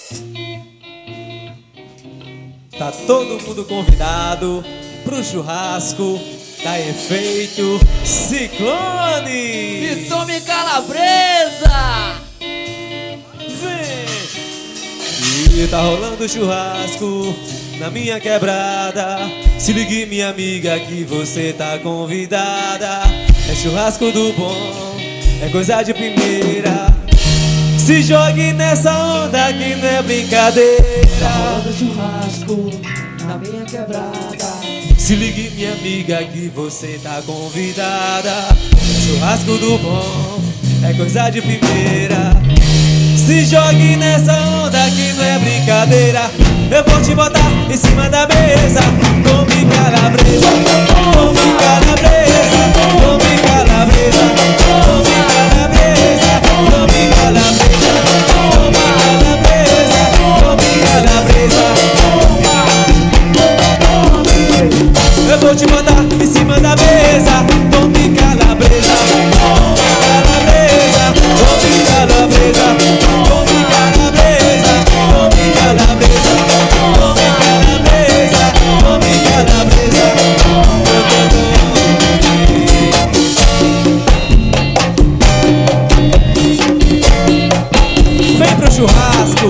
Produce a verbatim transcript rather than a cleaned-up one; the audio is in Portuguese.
Tá todo mundo convidado pro churrasco da Efeito Ciclone. E tome calabresa. Vem! E tá rolando churrasco na minha quebrada. Se ligue, minha amiga, que você tá convidada. É churrasco do bom, é coisa de primeira. Se jogue nessa onda que não é brincadeira. Tá rolando churrasco na minha quebrada. Se ligue, minha amiga, que você tá convidada. Churrasco do bom, é coisa de primeira. Se jogue nessa onda que não é brincadeira. Eu vou te botar em cima da mesa. Come calabresa, come calabresa, come calabresa, come calabresa, come calabresa, come calabresa, come calabresa. Eu vou te botar em cima da mesa. Come calabresa, come calabresa, come calabresa, come calabresa, come calabresa, come calabresa, come calabresa. Vem pro churrasco